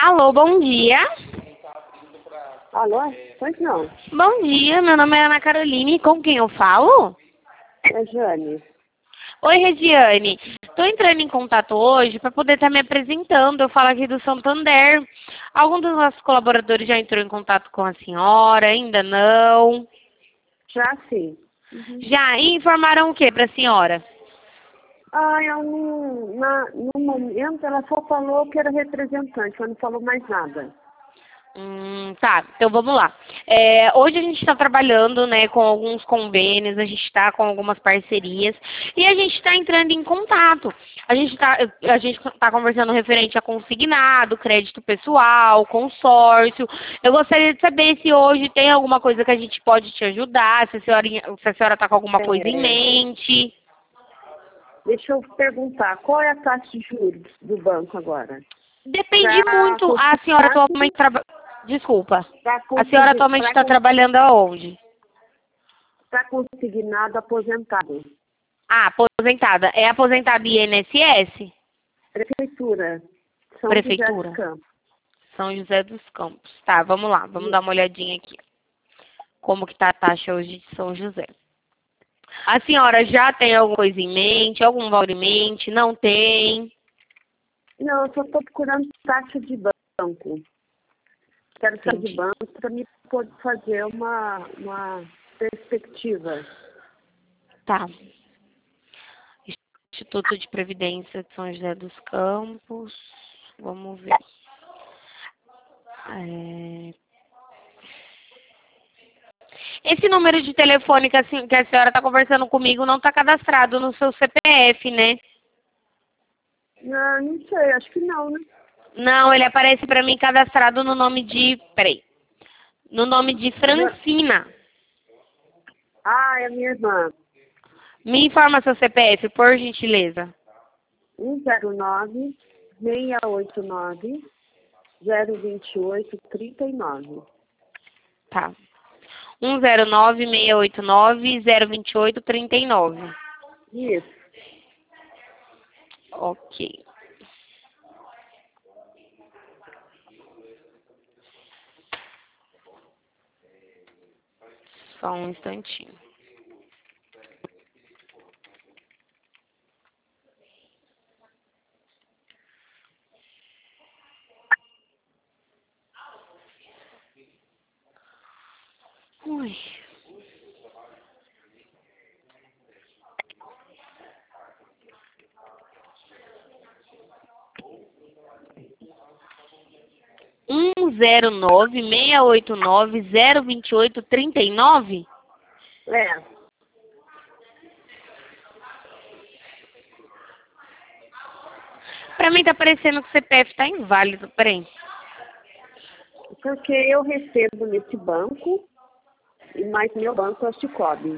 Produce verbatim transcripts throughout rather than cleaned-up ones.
Alô, bom dia. Alô? Pois não. Bom dia, meu nome é Ana Caroline. Com quem eu falo? É Jane. Oi, Regiane. Estou entrando em contato hoje para poder estar me apresentando. Eu falo aqui do Santander. Algum dos nossos colaboradores já entrou em contato com a senhora? Ainda não? Já sim. Uhum. Já? E informaram o que para a senhora? Ah, eu não, na, no momento ela só falou que era representante, ela não falou mais nada. Hum, tá, então vamos lá. É, hoje a gente está trabalhando, né, com alguns convênios, a gente está com algumas parcerias e a gente está entrando em contato. A gente está a gente tá conversando referente a consignado, crédito pessoal, consórcio. Eu gostaria de saber se hoje tem alguma coisa que a gente pode te ajudar, se a senhora, se a senhora está com alguma coisa em É, mente. deixa eu perguntar, qual é a taxa de juros do banco agora? Depende Para muito. A senhora consignado, atualmente trabalha. Desculpa. para A senhora consign, atualmente pra está con- trabalhando aonde? pra consignado aposentado. Ah, aposentada. É aposentada I N S S? Prefeitura, São José dos Prefeitura. Campos. São José dos Campos. Tá, vamos lá. Vamos dar Isso. uma olhadinha aqui. Como que tá a taxa hoje de São José. A senhora já tem alguma coisa em mente? Algum valor em mente? Não tem? Não, eu só estou procurando taxa de banco. Quero sair de Entendi. banco para me poder fazer uma, uma perspectiva. Tá. Instituto de Previdência de São José dos Campos. Vamos ver. É... Esse número de telefone que a, sen- que a senhora está conversando comigo não está cadastrado no seu C P F, né? Não, não sei, acho que não, né? Não, ele aparece para mim cadastrado no nome de... Peraí. No nome de Já- Francina. Ah, é a minha irmã. Me informa seu C P F, por gentileza. um zero nove, seis oito nove, zero dois oito, três nove. Tá. um zero nove, seis oito nove, zero dois oito, três nove. Isso. Ok. Só um instantinho. Ui. um zero nove, seis oito nove, zero dois oito, três nove? É, Pra mim tá parecendo que o C P F tá inválido. Peraí. porque eu recebo nesse banco, e mais meu banco é o Cicobi.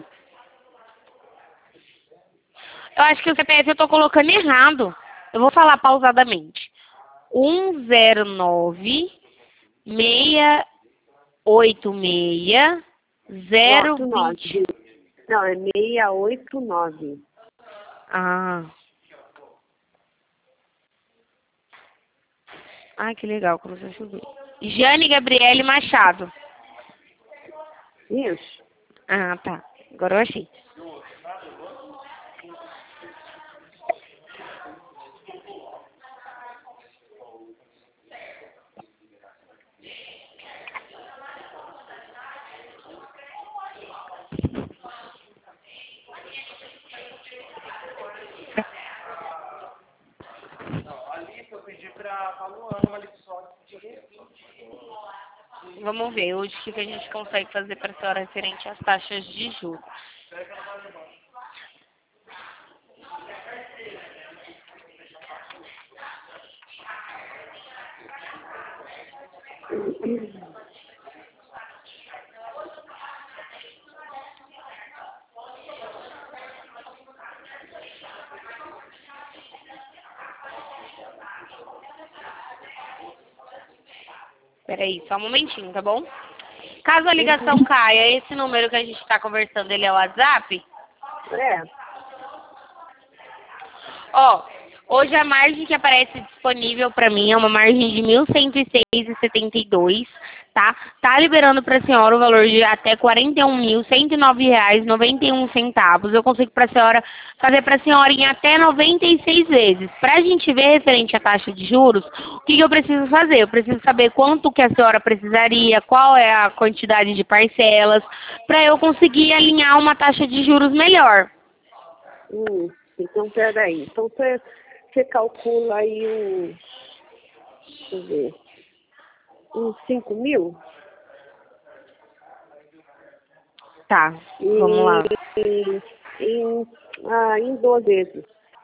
Eu acho que o C P F eu tô colocando errado. Eu vou falar pausadamente. um zero nove, seis oito seis, zero oito vinte. nove. Não, é seis oito nove. Ah. Ai, que legal, começou a chover. Jane Gabriele Machado. Isso. Ah, tá. Agora eu achei. Vamos ver hoje o que que a gente consegue fazer para a senhora referente às taxas de juros. Peraí, só um momentinho, tá bom? Caso a ligação caia, esse número que a gente está conversando, ele é o WhatsApp? É, Ó, Hoje a margem que aparece disponível para mim é uma margem de mil cento e seis reais e setenta e dois centavos, tá? Tá liberando para a senhora o valor de até quarenta e um mil cento e nove reais e noventa e um centavos. Eu consigo para a senhora fazer para a senhora em até noventa e seis vezes. Para a gente ver referente à taxa de juros, o que, que eu preciso fazer? Eu preciso saber quanto que a senhora precisaria, qual é a quantidade de parcelas, para eu conseguir alinhar uma taxa de juros melhor. Hum, então, peraí. Então, você, você calcula aí um, deixa eu ver, uns cinco mil? Tá, E, vamos lá. em, em, ah, em doze vezes.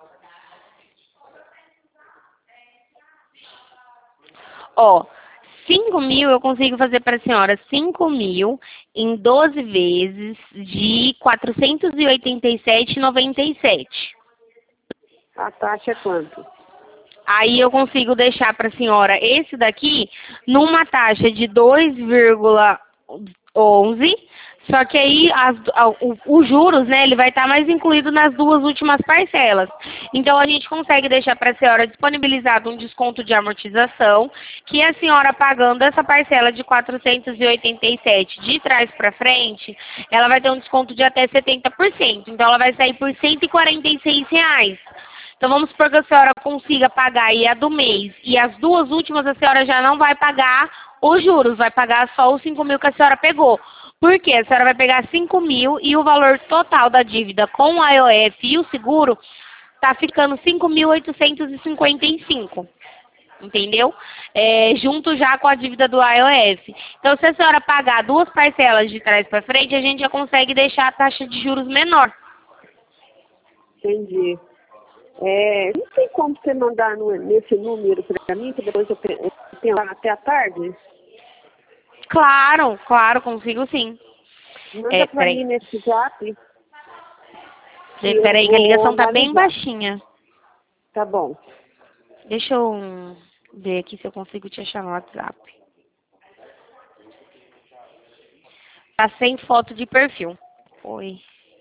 Ó, cinco mil eu consigo fazer para a senhora cinco mil em doze vezes de quatrocentos e oitenta e sete reais e noventa e sete centavos. A taxa é quanto? Aí eu consigo deixar para a senhora esse daqui numa taxa de dois vírgula onze, só que aí as, o, os juros, né, ele vai estar mais incluído nas duas últimas parcelas. Então a gente consegue deixar para a senhora disponibilizado um desconto de amortização, que a senhora pagando essa parcela de quatrocentos e oitenta e sete de trás para frente, ela vai ter um desconto de até setenta por cento. Então ela vai sair por cento e quarenta e seis reais. Então vamos supor que a senhora consiga pagar aí a do mês e as duas últimas a senhora já não vai pagar os juros, vai pagar só os cinco mil que a senhora pegou. Por quê? A senhora vai pegar cinco mil e o valor total da dívida com o I O F e o seguro está ficando cinco mil oitocentos e cinquenta e cinco. Entendeu? É, junto já com a dívida do I O F. Então, se a senhora pagar duas parcelas de trás para frente, a gente já consegue deixar a taxa de juros menor. Entendi. É, não tem como você mandar no, nesse número para mim, que depois eu tenho lá até a tarde? Claro, claro, consigo sim. Manda É, para peraí. mim nesse zap. É, Eu peraí, que a ligação vou tá bem analisar. baixinha. Tá bom. Deixa eu hum, ver aqui se eu consigo te achar no WhatsApp. Tá sem foto de perfil. Oi.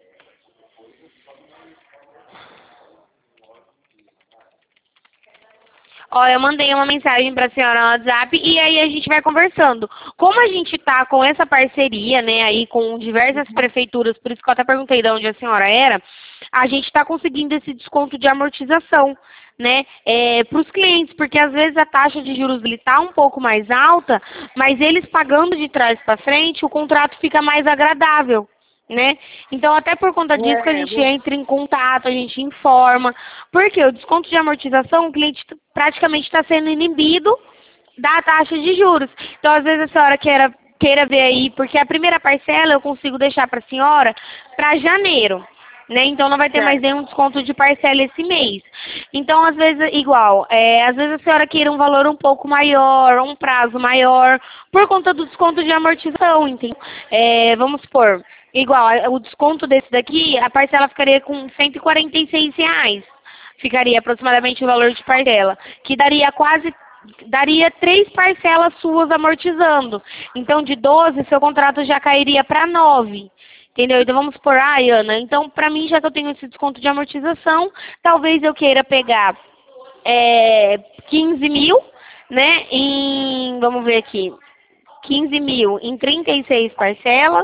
Ó, eu mandei uma mensagem para a senhora no WhatsApp e aí a gente vai conversando. Como a gente tá com essa parceria, né, aí com diversas prefeituras, por isso que eu até perguntei de onde a senhora era, a gente está conseguindo esse desconto de amortização, né, é, para os clientes, porque às vezes a taxa de juros está um pouco mais alta, mas eles pagando de trás para frente, o contrato fica mais agradável. Né? Então, até por conta disso que a É, gente vou... entra em contato, a gente informa. Porque o desconto de amortização, o cliente praticamente está sendo inibido da taxa de juros. Então, às vezes a senhora queira, queira ver aí, porque a primeira parcela eu consigo deixar para a senhora para janeiro. Né? Então não vai ter mais nenhum desconto de parcela esse mês. Então, às vezes, igual, é, às vezes a senhora queira um valor um pouco maior, um prazo maior, por conta do desconto de amortização, entendeu? É, vamos supor, igual, o desconto desse daqui, a parcela ficaria com cento e quarenta e seis reais. Ficaria aproximadamente o valor de parcela, que daria quase, daria três parcelas suas amortizando. Então, de doze, seu contrato já cairia para nove. Entendeu? Então vamos supor, ah, Ana, então para mim, já que eu tenho esse desconto de amortização, talvez eu queira pegar é, quinze mil, né, em, vamos ver aqui, quinze mil em trinta e seis parcelas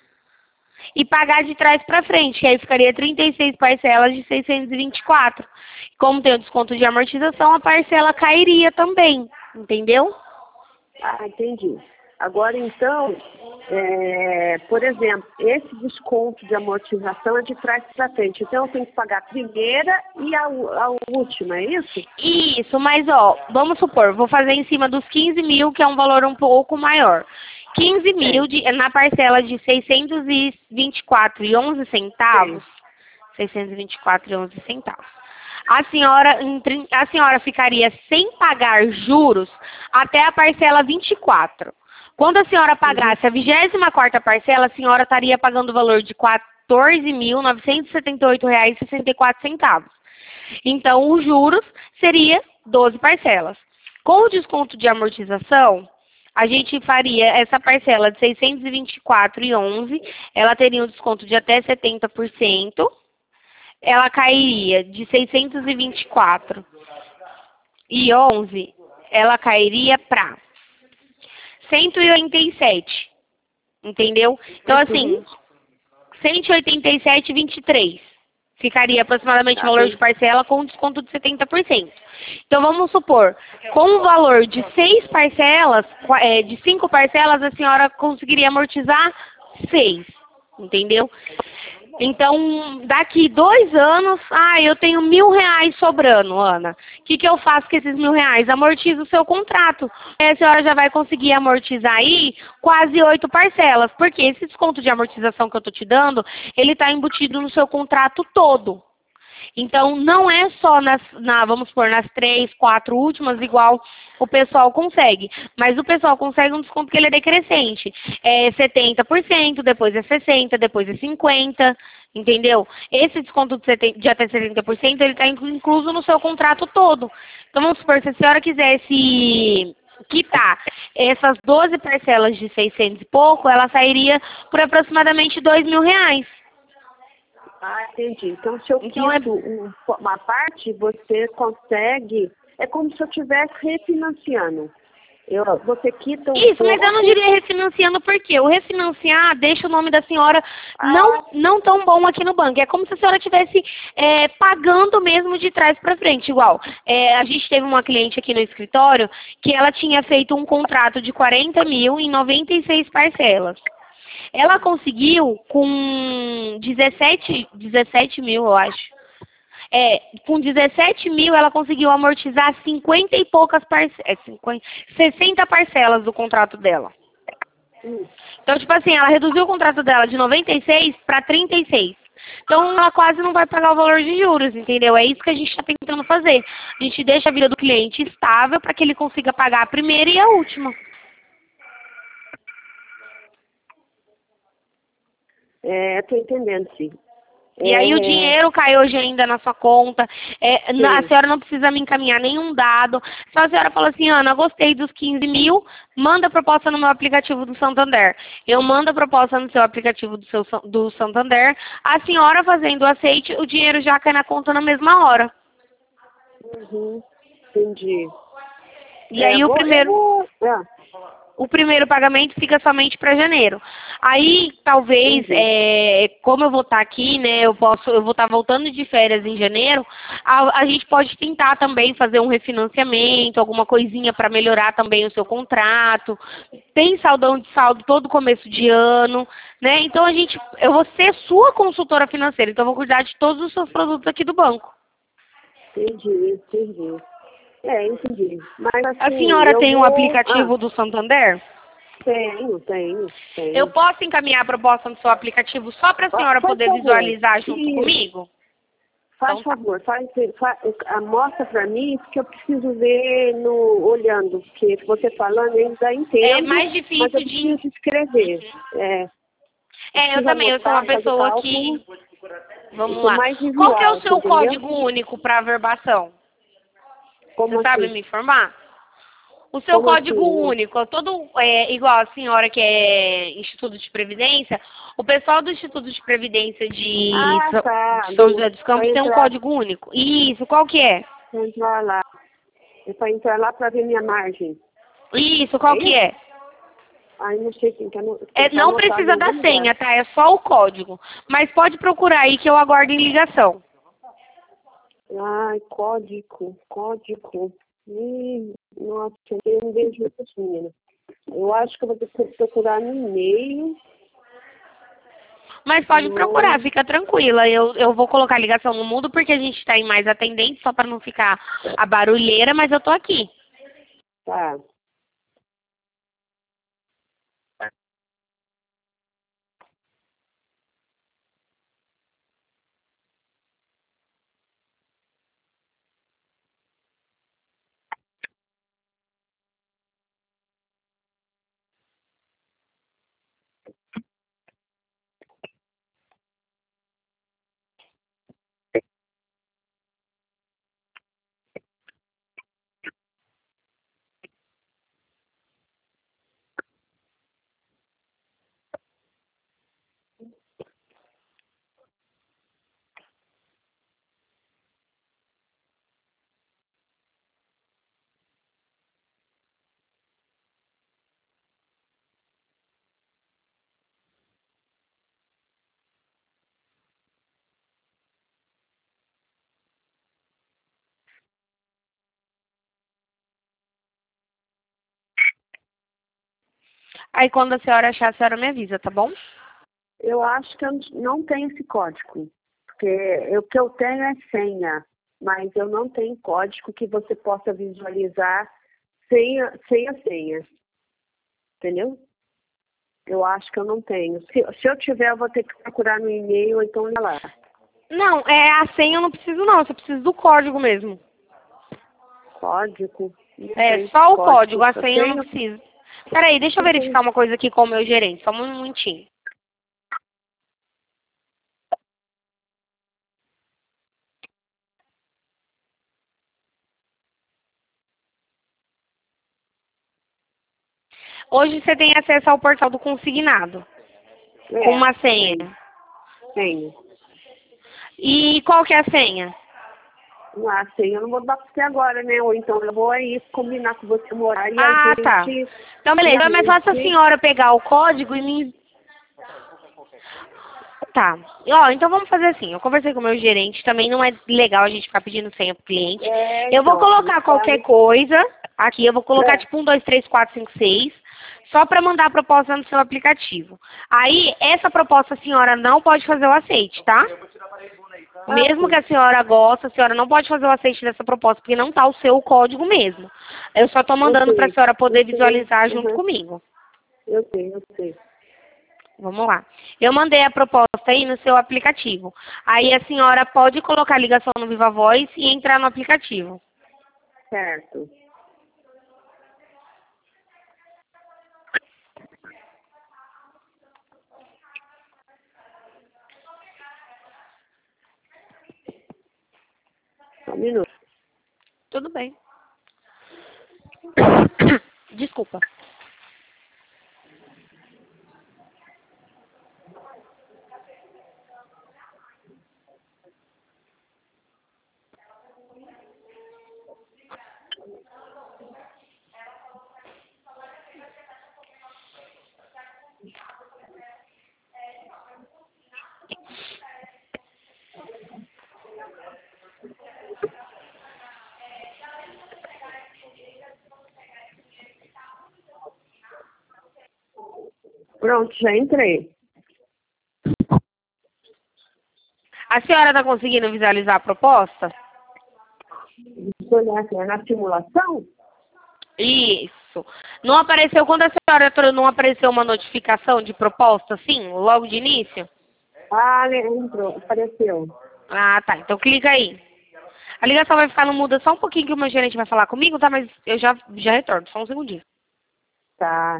e pagar de trás para frente, que aí ficaria trinta e seis parcelas de seiscentos e vinte e quatro. Como tem o desconto de amortização, a parcela cairia também, entendeu? Ah, entendi. Agora, então, é, por exemplo, esse desconto de amortização é de trás para frente. Então, eu tenho que pagar a primeira e a, a última, é isso? Isso, mas ó, vamos supor, vou fazer em cima dos quinze mil, que é um valor um pouco maior. quinze mil de, na parcela de seiscentos e vinte e quatro reais e onze centavos. seiscentos e vinte e quatro reais e onze centavos. A senhora, a senhora ficaria sem pagar juros até a parcela vinte e quatro. Quando a senhora pagasse a vigésima quarta parcela, a senhora estaria pagando o valor de quatorze mil novecentos e setenta e oito reais e sessenta e quatro centavos. Então, os juros seria doze parcelas. Com o desconto de amortização, a gente faria essa parcela de seiscentos e vinte e quatro reais e onze centavos, ela teria um desconto de até setenta por cento. ela cairia de seiscentos e vinte e quatro e onze, ela cairia para cento e oitenta e sete, entendeu? Então, assim, cento e oitenta e sete e vinte e três. Ficaria aproximadamente o Tá valor de bem. parcela com desconto de setenta por cento. Então, vamos supor, com o valor de seis parcelas, qua- é, de cinco parcelas, a senhora conseguiria amortizar seis, entendeu? Então, daqui dois anos, ah, eu tenho mil reais sobrando, Ana. O que, que eu faço com esses mil reais? Amortizo o seu contrato. Aí a senhora já vai conseguir amortizar aí quase oito parcelas. Porque esse desconto de amortização que eu estou te dando, ele está embutido no seu contrato todo. Então, não é só nas, na, vamos supor, nas três, quatro últimas, igual o pessoal consegue. Mas o pessoal consegue um desconto que ele é decrescente. É setenta por cento, depois é sessenta por cento, depois é cinquenta por cento, entendeu? Esse desconto de, setenta, de até setenta por cento, ele está incluso no seu contrato todo. Então, vamos supor, se a senhora quisesse quitar essas doze parcelas de seiscentos e pouco, ela sairia por aproximadamente dois mil reais. Ah, entendi. Então, se eu Então, é quito um- uma parte, você consegue... É como se eu estivesse refinanciando. Eu, você quita um Isso, mas eu não pouco... diria refinanciando porque o refinanciar deixa o nome da senhora não, Ah, não tão bom aqui no banco. É como se a senhora estivesse é, pagando mesmo de trás para frente. Igual, é, a gente teve uma cliente aqui no escritório que ela tinha feito um contrato de quarenta mil em noventa e seis parcelas. Ela conseguiu com dezessete, dezessete mil, eu acho. É, com dezessete mil ela conseguiu amortizar cinquenta e poucas parcelas, sessenta parcelas do contrato dela. hum, Então, tipo assim, ela reduziu o contrato dela de noventa e seis para trinta e seis. Então, ela quase não vai pagar o valor de juros, entendeu? É isso que a gente está tentando fazer. A gente deixa a vida do cliente estável para que ele consiga pagar a primeira e a última. é, estou entendendo, sim. E aí o É, dinheiro cai hoje ainda na sua conta. É, na- a sim. senhora não precisa me encaminhar nenhum dado. Só a senhora fala assim, Ana, gostei dos quinze mil, manda a proposta no meu aplicativo do Santander. Eu mando a proposta no seu aplicativo do, seu, San- do Santander. A senhora fazendo o aceite, o dinheiro já cai na conta na mesma hora. Uhum, entendi. E É, aí o vou, eu primeiro, vou... Ah, o primeiro pagamento fica somente para janeiro. Aí, talvez, entendi. é, como eu vou estar aqui, né, eu posso, eu vou estar voltando de férias em janeiro, a, a gente pode tentar também fazer um refinanciamento, alguma coisinha para melhorar também o seu contrato. Tem saldão de saldo todo começo de ano, né? Então a gente, eu vou ser sua consultora financeira, então eu vou cuidar de todos os seus produtos aqui do banco. Entendi, entendi. É, entendi. Mas A assim, senhora eu tem um vou... Ah, aplicativo do Santander? tenho, tenho, Eu tenho. posso encaminhar a proposta no seu aplicativo só para a Fa- senhora Faz poder favor. visualizar junto Isso. comigo? Faz Então tá. favor, faz, faz, ah, mostra para mim, porque eu preciso ver no, olhando, porque você falando eu ainda É entendo, mais mas eu difícil de. preciso escrever. É, eu É, eu preciso também, eu sou uma anotar, fazer pessoa cálculo, que. eu Vamos sou lá. mais Qual que é o visual, você seu entendeu? código único para averbação? Você Como sabe assim? me informar? O seu Como código assim? único, é todo é, igual a senhora que é Instituto de Previdência, o pessoal do Instituto de Previdência de, Ah, São- tá, de São do, José dos para Campos tem um entrar, código único. Isso, qual que é? pra entrar lá. É para entrar lá para ver minha margem. Isso, É qual que isso? é? Ai, não sei, tem que ano- tem É, que estar não anotado em precisa algum da lugar. senha, tá? É só o código. Mas pode procurar aí que eu aguardo em ligação. Ai, código, código. Ih, nossa, eu não vejo isso, menina. Eu acho que eu vou ter que procurar no e-mail. Mas pode procurar, No... fica tranquila. Eu, eu vou colocar a ligação no mudo porque a gente está em mais atendentes, só para não ficar a barulheira, mas eu tô aqui. Tá. Aí quando a senhora achar, a senhora me avisa, tá bom? Eu acho que eu não tenho esse código, porque o que eu tenho é senha, mas eu não tenho código que você possa visualizar sem a, sem a senha, entendeu? Eu acho que eu não tenho. Se, se eu tiver, eu vou ter que procurar no e-mail, ou então ir lá. Não, é a senha eu não preciso não, eu só preciso do código mesmo. Código? Não É, tem só o código. código, a Eu senha eu não tenho, preciso. Peraí, deixa eu eu tenho. verificar uma coisa aqui com o meu gerente, só um minutinho. Hoje você tem acesso ao portal do consignado, com É, uma senha. tenho. tenho. E qual que é a senha? Ah, senha eu não vou dar pra você agora, né? Ou então eu vou aí combinar com você morar e a Ah, tá. gente... Então, E beleza. a É mais fácil a gente... senhora pegar o código e me... Tá. Ó, então vamos fazer assim. Eu conversei com o meu gerente. Também não é legal a gente ficar pedindo senha pro cliente. É, Eu vou então, colocar qualquer sabe? coisa aqui. Eu vou colocar É. tipo um, dois, três, quatro, cinco, seis. Só para mandar a proposta no seu aplicativo. Aí, essa proposta a senhora não pode fazer o aceite, tá? Ah, Mesmo que sim. a senhora goste, a senhora não pode fazer o aceite dessa proposta, porque não tá o seu código mesmo. Eu só tô Eu mandando para a sei. senhora poder Eu sei. visualizar junto Uhum. comigo. Eu sei, eu sei. Vamos lá. Eu mandei a proposta aí no seu aplicativo. Aí a senhora pode colocar a ligação no Viva Voz e entrar no aplicativo. Certo. Só um minuto. Tudo bem. Desculpa. Pronto, já entrei. A senhora está conseguindo visualizar a proposta? Deixa eu olhar aqui. É na simulação? Isso. Não apareceu, quando a senhora entrou, não apareceu uma notificação de proposta, assim, logo de início? Ah, né, entrou. Apareceu. Ah, tá. Então clica aí. A ligação vai ficar no muda só um pouquinho que o meu gerente vai falar comigo, tá? Mas eu já, já retorno, só um segundinho. Tá.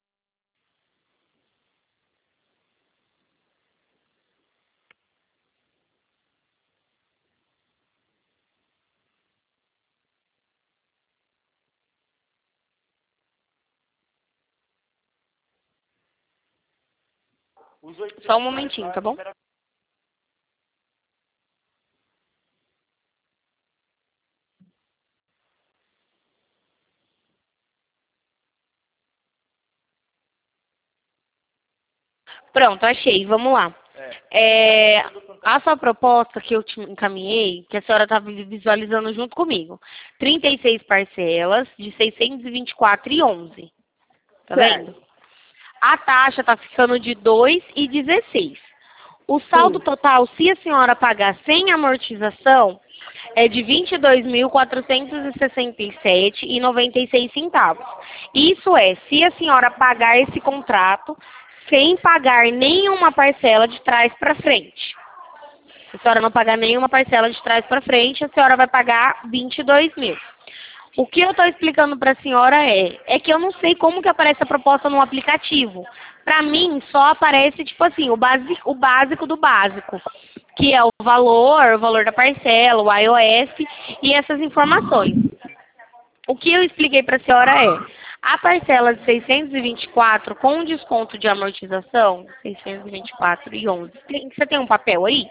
Só um momentinho, tá bom? Pronto, achei. Vamos lá. É, a sua proposta que eu te encaminhei, que a senhora estava visualizando junto comigo, trinta e seis parcelas de seiscentos e vinte e quatro e onze. Tá vendo? Certo. A taxa está ficando de dois e dezesseis. O saldo Sim. total, se a senhora pagar sem amortização, é de vinte e dois mil quatrocentos e sessenta e sete reais e noventa e seis centavos. Isso é, se a senhora pagar esse contrato sem pagar nenhuma parcela de trás para frente. Se a senhora não pagar nenhuma parcela de trás para frente, a senhora vai pagar vinte e dois mil. O que eu estou explicando para a senhora é, é que eu não sei como que aparece a proposta no aplicativo. Para mim, só aparece, tipo assim, o básico, o básico do básico, que é o valor, o valor da parcela, o I O F e essas informações. O que eu expliquei para a senhora é, a parcela de seiscentos e vinte e quatro com desconto de amortização, seiscentos e vinte e quatro e onze. Tem- Você tem um papel aí?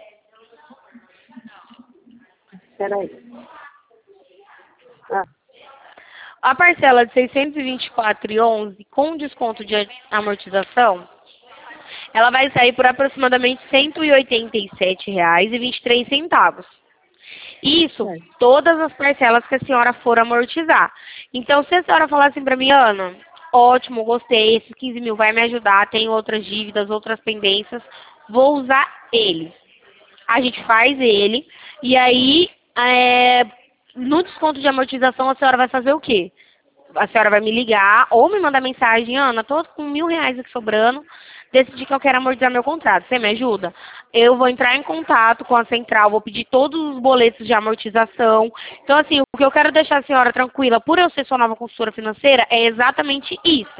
Espera aí. Ah, A parcela de seiscentos e vinte e quatro e onze com desconto de amortização, ela vai sair por aproximadamente cento e oitenta e sete reais e vinte e três centavos. Isso, certo. todas as parcelas que a senhora for amortizar. Então, se a senhora falar assim pra mim, Ana, ótimo, gostei, esses quinze mil vai me ajudar, tenho outras dívidas, outras pendências, vou usar eles. A gente faz ele, e aí, é, no desconto de amortização, a senhora vai fazer o quê? A senhora vai me ligar ou me mandar mensagem: Ana, tô com mil reais aqui sobrando, decidi que eu quero amortizar meu contrato, você me ajuda? Eu vou entrar em contato com a central, vou pedir todos os boletos de amortização. Então, assim, o que eu quero deixar a senhora tranquila, por eu ser sua nova consultora financeira, é exatamente isso.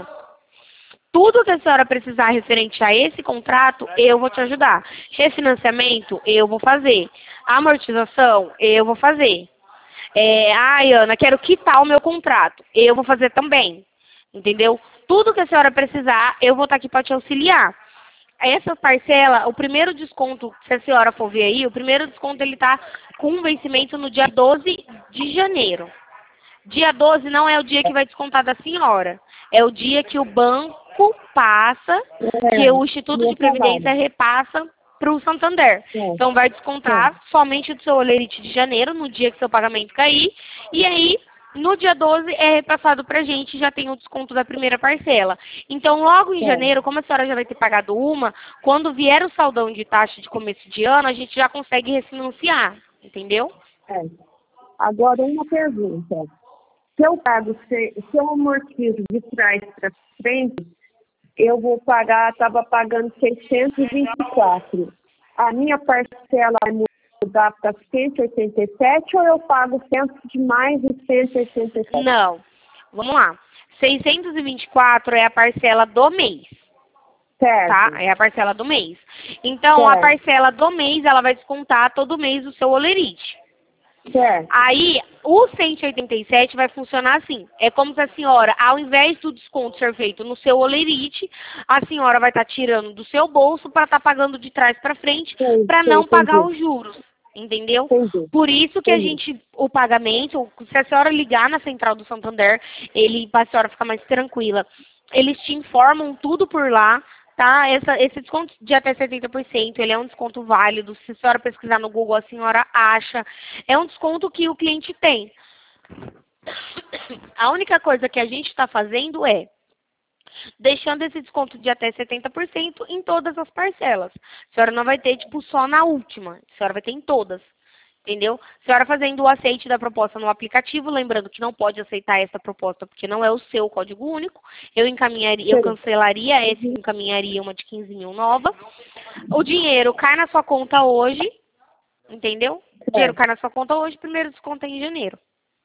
Tudo que a senhora precisar referente a esse contrato, eu vou te ajudar. Refinanciamento, eu vou fazer. Amortização, eu vou fazer. É, ai, Ana, quero quitar o meu contrato. Eu vou fazer também. Entendeu? Tudo que a senhora precisar, eu vou estar aqui para te auxiliar. Essa parcela, o primeiro desconto, se a senhora for ver aí, o primeiro desconto ele está com vencimento no dia doze de janeiro. Dia doze não é o dia que vai descontar da senhora. É o dia que o banco passa, que o Instituto de Previdência repassa para o Santander. Então, vai descontar somente do seu olerite de janeiro, no dia que seu pagamento cair. E aí, no dia doze, é repassado para a gente, já tem o desconto da primeira parcela. Então, logo em janeiro, como a senhora já vai ter pagado uma, quando vier o saldão de taxa de começo de ano, a gente já consegue refinanciar. Entendeu? É. Agora, uma pergunta. Se eu pago, se, se eu amortizo de trás para frente, eu vou pagar, estava pagando seiscentos e vinte e quatro. A minha parcela vai mudar para cento e oitenta e sete ou eu pago cem de mais e cento e oitenta e sete? Não. Vamos lá. seiscentos e vinte e quatro é a parcela do mês. Certo. Tá? É a parcela do mês. Então, certo. A parcela do mês, ela vai descontar todo mês o seu olerite. Certo. Aí, o cento e oitenta e sete vai funcionar assim. É como se a senhora, ao invés do desconto ser feito no seu olerite, a senhora vai estar tá tirando do seu bolso para estar tá pagando de trás para frente, para não entendi. Pagar os juros. Entendeu? Entendi. Por isso que entendi. a gente, o pagamento, se a senhora ligar na central do Santander, ele, para a senhora ficar mais tranquila, eles te informam tudo por lá. Tá? Essa, esse desconto de até setenta por cento, ele é um desconto válido. Se a senhora pesquisar no Google, a senhora acha. É um desconto que o cliente tem. A única coisa que a gente está fazendo é deixando esse desconto de até setenta por cento em todas as parcelas. A senhora não vai ter, tipo, só na última. A senhora vai ter em todas. Entendeu? A senhora fazendo o aceite da proposta no aplicativo, lembrando que não pode aceitar essa proposta porque não é o seu código único. Eu encaminharia, eu cancelaria essa e encaminharia uma de quinze mil nova. O dinheiro cai na sua conta hoje, entendeu? O dinheiro cai na sua conta hoje, primeiro desconto é em janeiro.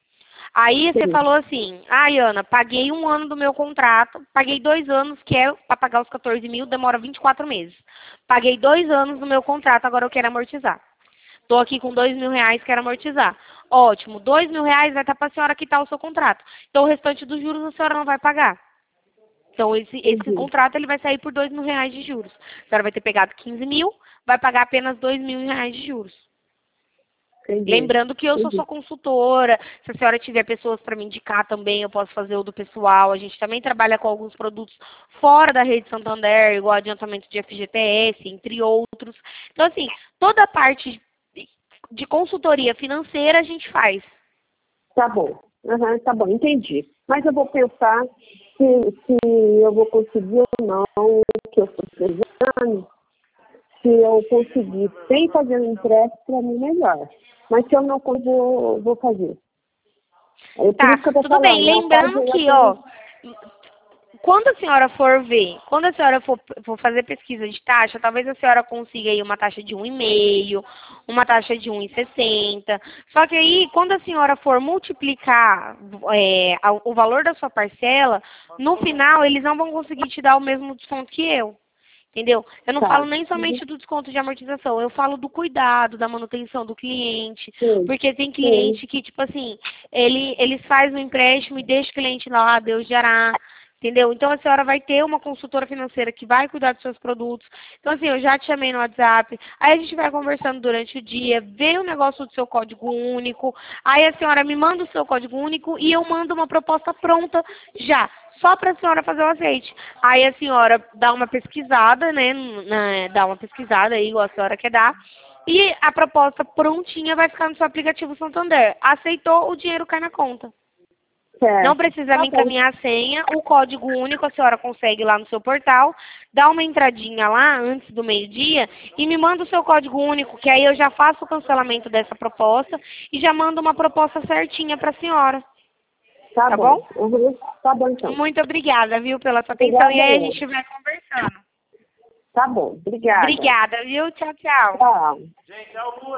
Aí você falou assim: ai, Ana, paguei um ano do meu contrato, paguei dois anos, que é para pagar os quatorze mil, demora vinte e quatro meses. Paguei dois anos do meu contrato, agora eu quero amortizar. Estou aqui com dois mil reais, quero amortizar. Ótimo, dois mil reais vai estar para a senhora quitar o seu contrato. Então, o restante dos juros a senhora não vai pagar. Então, esse, esse uhum. contrato ele vai sair por dois mil reais de juros. A senhora vai ter pegado quinze mil, vai pagar apenas dois mil reais de juros. Entendi. Lembrando que eu Entendi. Sou sua consultora. Se a senhora tiver pessoas para me indicar também, eu posso fazer o do pessoal. A gente também trabalha com alguns produtos fora da rede Santander, igual adiantamento de F G T S, entre outros. Então, assim, toda a parte de consultoria financeira a gente faz. Tá bom, uhum, tá bom, entendi. Mas eu vou pensar se, se eu vou conseguir ou não o que eu estou precisando. Se eu conseguir sem fazer um empréstimo, para mim melhor. Mas se eu não vou, vou fazer. Aí, tá, tudo falando, bem. Lembrando que, ó, quando a senhora for ver, quando a senhora for, for fazer pesquisa de taxa, talvez a senhora consiga aí uma taxa de um vírgula cinco, uma taxa de um vírgula sessenta. Só que aí, quando a senhora for multiplicar é, o valor da sua parcela, no final, eles não vão conseguir te dar o mesmo desconto que eu. Entendeu? Eu não tá. falo nem somente do desconto de amortização, eu falo do cuidado, da manutenção do cliente. Sim. Porque tem cliente Sim. que, tipo assim, ele, eles fazem um empréstimo e deixa o cliente lá, Deus dará. Entendeu? Então, a senhora vai ter uma consultora financeira que vai cuidar dos seus produtos. Então, assim, eu já te chamei no WhatsApp. Aí a gente vai conversando durante o dia, vê o negócio do seu código único. Aí a senhora me manda o seu código único e eu mando uma proposta pronta já. Só para a senhora fazer o aceite. Aí a senhora dá uma pesquisada, né? Na, dá uma pesquisada aí, igual a senhora quer dar. E a proposta prontinha vai ficar no seu aplicativo Santander. Aceitou, o dinheiro cai na conta. Certo. Não precisa Tá me bom. encaminhar a senha, o código único a senhora consegue lá no seu portal, dá uma entradinha lá antes do meio-dia e me manda o seu código único, que aí eu já faço o cancelamento dessa proposta e já mando uma proposta certinha para a senhora. Tá, Tá bom. bom? Uhum. Tá bom, então. Muito obrigada, viu, pela sua atenção. Obrigada E aí a eu. gente vai conversando. Tá bom. Obrigada. Obrigada, viu? Tchau, tchau. Tchau.